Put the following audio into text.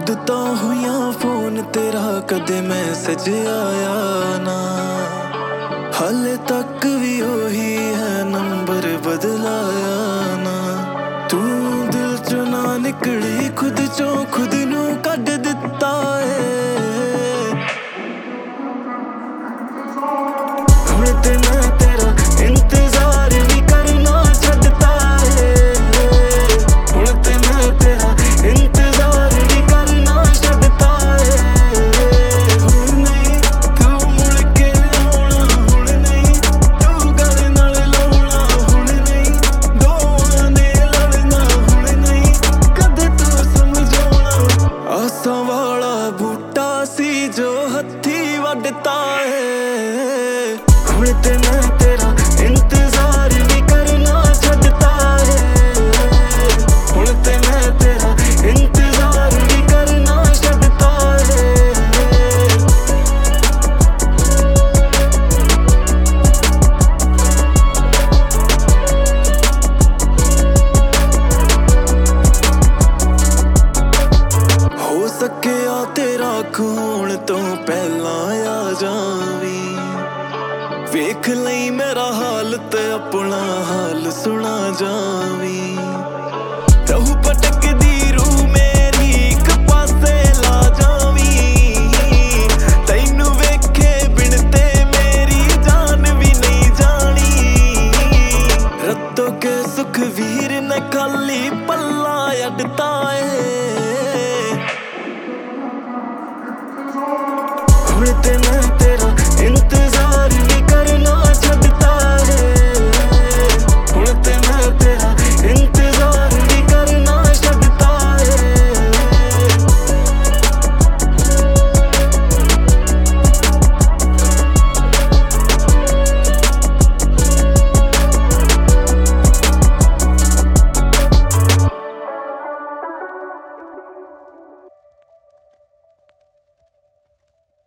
आदतां हुईयां phone तेरा कदे message आया ना, हाले तक भी वही है नंबर बदलाया ना। तू दिल चों ना निकली खुद चों खुद नू कढ दिता है। हुण ते मैं तेरा इंतजार नहीं करना छड्डता है। हुण ते मैं तेरा इंतजार नहीं करना छड्डता है। हुण नहीं तू मुड़ के आउणा, हुण नहीं तू गल नाल लाउणा, हुण नहीं दोवां ने लड़ना, हुण नहीं कदे तू समझाउणा। आसां वाला बूटा सी जो हत्थी वड्डता है। हुण ते मैं तेरा इंतजार नहीं करना छड्डता है। हुण ते मैं तेरा इंतजार नहीं करना छड्डता है। हो सके आ तेरा खून तो पहला आ जावी, वेख लई मेरा हाल ते अपना हाल सुना जावी। रहू भटकदी रूह मेरी इक पासे ला जावी, तैनू वेखे बिन ते मेरी जान भी नहीं जानी। रत्तों के सुखवीर ने खाली पल्ला अड्डता है। हुण ते मैं